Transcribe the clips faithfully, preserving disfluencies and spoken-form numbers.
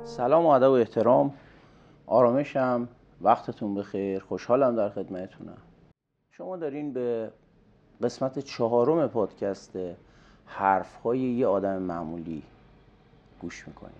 سلام و ادب و احترام، آرامشم، وقتتون بخیر. خوشحالم در خدمتتونم. شما دارین به قسمت چهارم پادکست حرفهای یه آدم معمولی گوش میکنید.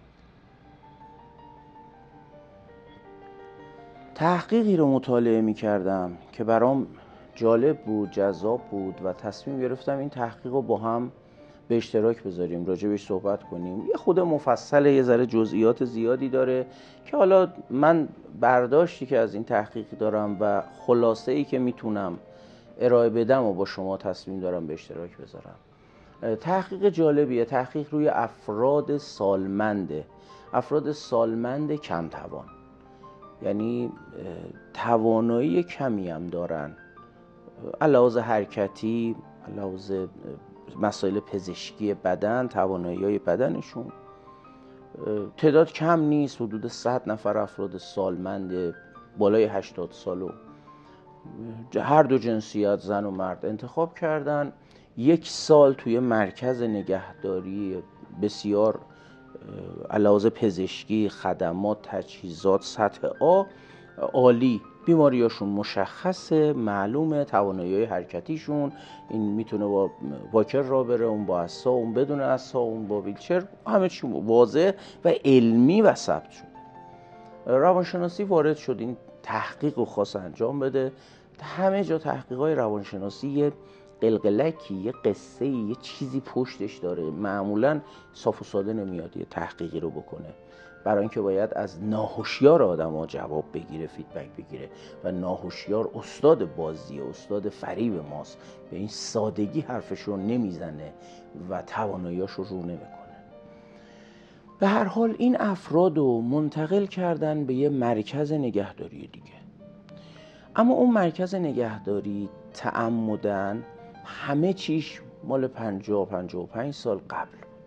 تحقیقی رو مطالعه میکردم که برام جالب بود، جذاب بود و تصمیم گرفتم این تحقیق رو با هم به اشتراک بذاریم، راجبش صحبت کنیم. یه خود مفصله، یه ذره جزئیات زیادی داره که حالا من برداشتی که از این تحقیق دارم و خلاصه ای که میتونم ارائه بدم و با شما تصمیم دارم به اشتراک بذارم. تحقیق جالبیه، تحقیق روی افراد سالمنده افراد سالمند کم توان، یعنی توانایی کمی هم دارن، علاوه حرکتی، علاوه مسائل پزشکی بدن، توانایی‌های بدنشون. تعداد کم نیست، حدود صد نفر افراد سالمند بالای هشتاد سال و هر دو جنسیت، زن و مرد، انتخاب کردن. یک سال توی مرکز نگهداری بسیار علاوه پزشکی، خدمات، تجهیزات سطح آ عالی، بیماریاشون مشخصه، معلومه، توانایی حرکتیشون، این میتونه با واکر را بره، اون با عصا، اون بدون عصا، اون با ویلچر، همه چی واضح و علمی و ثبت شد. روانشناسی وارد شد، این تحقیق رو خواست انجام بده. همه جا تحقیقات روانشناسی یه قلقلکی، یه قصه، یه چیزی پشتش داره. معمولا صاف و ساده نمیاد یه تحقیقی رو بکنه، برای اینکه باید از ناهوشیار آدم‌ها جواب بگیره، فیدبک بگیره و ناهوشیار استاد بازیه، استاد فریب ماست، به این سادگی حرفش رو نمیزنه و تواناییاش رو رو نمیکنه. به هر حال این افراد رو منتقل کردن به یه مرکز نگهداری دیگه، اما اون مرکز نگهداری تعمدن همه چیش مال پنجاه پنجاه و پنج سال قبل بود.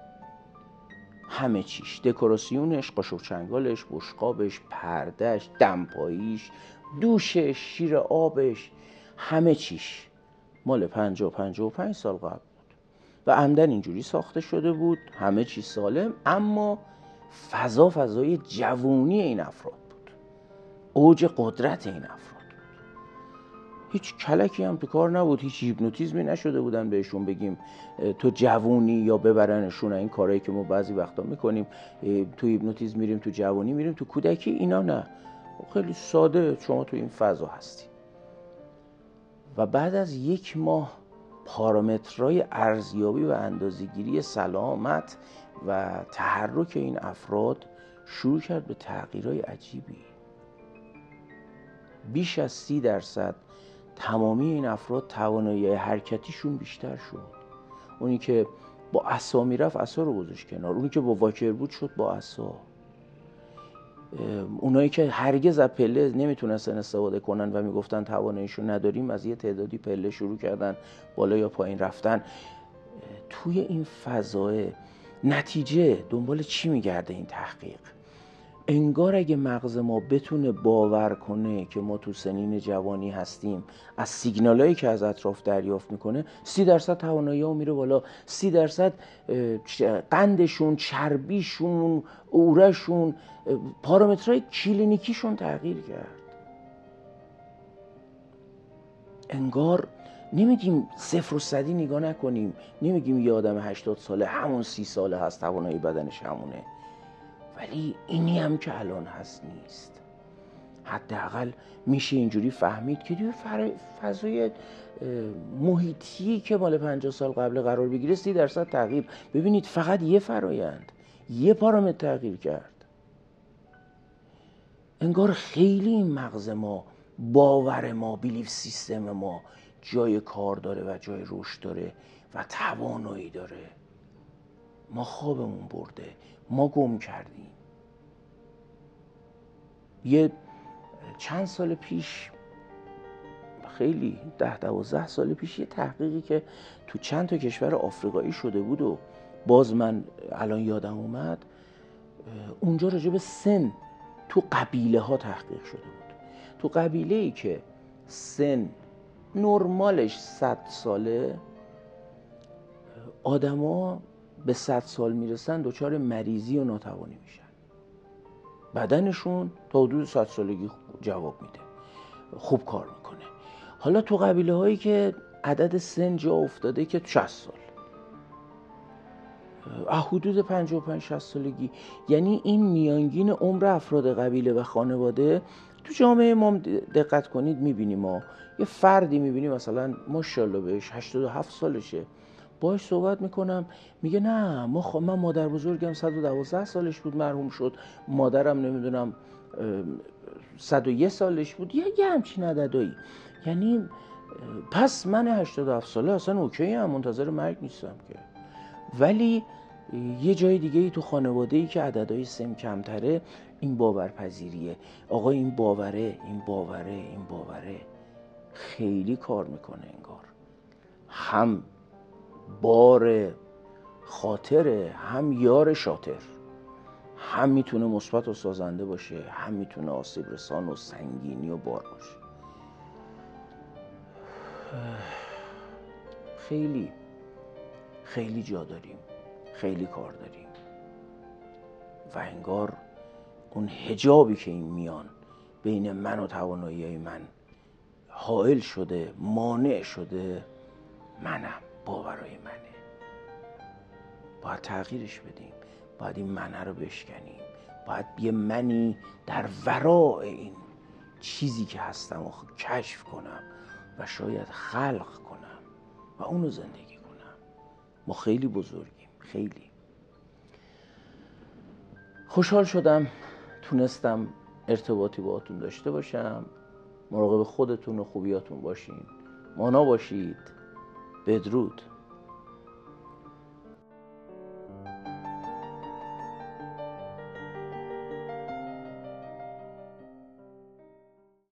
همه چیش، دکوراسیونش، قاشق چنگالش، بشقابش، پردهش، دمپاییش، دوشش، شیر آبش، همه چیش مال پنجاه پنجاه و پنج سال قبل بود و عمدن اینجوری ساخته شده بود. همه چی سالم، اما فضا فضای جوونی این افراد بود، اوج قدرت این افراد. هیچ کلکی هم تو کار نبود، هیچ هیپنوتیزمی نشده بودن بهشون بگیم تو جوونی یا ببرنشون. این کارهایی که ما بعضی وقتا میکنیم، تو هیپنوتیزم میریم تو جوونی، میریم تو کودکی، اینا نه، خیلی ساده شما تو این فضا هستی. و بعد از یک ماه پارامترهای ارزیابی و اندازه‌گیری سلامت و تحرک این افراد شروع کرد به تغییرهای عجیبی. بیش از سی درصد تمامی این افراد توانایی حرکتیشون بیشتر شد. اونی که با عصا میرفت عصا رو گذاشت کنار، اونی که با واکر بود شد با عصا. اونایی که هرگز از پله نمیتونستن استفاده کنن و میگفتن تواناییشو نداریم، از یه تعدادی پله شروع کردن بالا یا پایین رفتن. توی این فضای نتیجه دنبال چی میگرده این تحقیق؟ انگار اگه مغز ما بتونه باور کنه که ما تو سنین جوانی هستیم، از سیگنالایی که از اطراف دریافت میکنه، سی درصد توانایی ها میره بالا، سی درصد قندشون، چربیشون، اورشون، پارامترهای کلینیکیشون تغییر کرد. انگار نمیگیم صفر و صدی نگاه نکنیم، نمیگیم یه آدم هشتاد ساله همون سی ساله هست، توانایی بدنش همونه، ولی اینی هم که الان هست نیست. حداقل میشه اینجوری فهمید که توی فضای محیطی که مال پنجاه سال قبل قرار بگیره سی درصد تغییر. ببینید فقط یه فرایند، یه پارامتر تغییر کرد. انگار خیلی این مغز ما، باور ما، بیلیف سیستم ما جای کار داره و جای رشد داره و توانایی داره. ما خوابمون برده، ما گم کردیم. یه چند سال پیش، خیلی ده دوازده سال پیش، یه تحقیقی که تو چند تا کشور آفریقایی شده بود و باز من الان یادم اومد، اونجا راجع به سن تو قبیله ها تحقیق شده بود. تو قبیله ای که سن نرمالش صد ساله، آدما به صد سال میرسن دچار مریضی و ناتوانی میشن. بدنشون تا حدود صد سالگی جواب میده، خوب کار میکنه. حالا تو قبیله هایی که عدد سن جا افتاده که شصت سال، حدود پنجاه و پنج شصت سالگی، یعنی این میانگین عمر افراد قبیله و خانواده. تو جامعه ما دقت کنید میبینیم ما یه فردی میبینیم مثلا ماشاءالله بهش هشتاد و هفت سالشه، باهاش صحبت میکنم میگه نه ما خ... من مادر بزرگم صد و دوازده سالش بود مرحوم شد، مادرم نمیدونم صد و یک سالش بود، یه, یه همچین عددایی. یعنی پس من هشتاد و هفت ساله اصلا اوکی ام، منتظر مرگ نیستم که. ولی یه جای دیگه ای تو خانواده ای که عددهای سن کمتره این باورپذیریه، آقا این باوره این باوره این باوره خیلی کار میکنه انگار، هم بار خاطره هم یار شاطر، هم میتونه مثبت و سازنده باشه هم میتونه آسیب رسان و سنگینی و بار باشه. خیلی خیلی جا داریم، خیلی کار داریم و انگار اون حجابی که این میان بین من و توانایی من حائل شده، مانع شده، منم، باورای منه. باید تغییرش بدیم، باید این منه رو بشکنیم، باید یه منی در ورای این چیزی که هستم و کشف کنم و شاید خلق کنم و اونو زندگی کنم. ما خیلی بزرگیم، خیلی. خوشحال شدم تونستم ارتباطی باهاتون داشته باشم. مراقب خودتون و خوبیاتون باشین. مانا باشید. بدرود.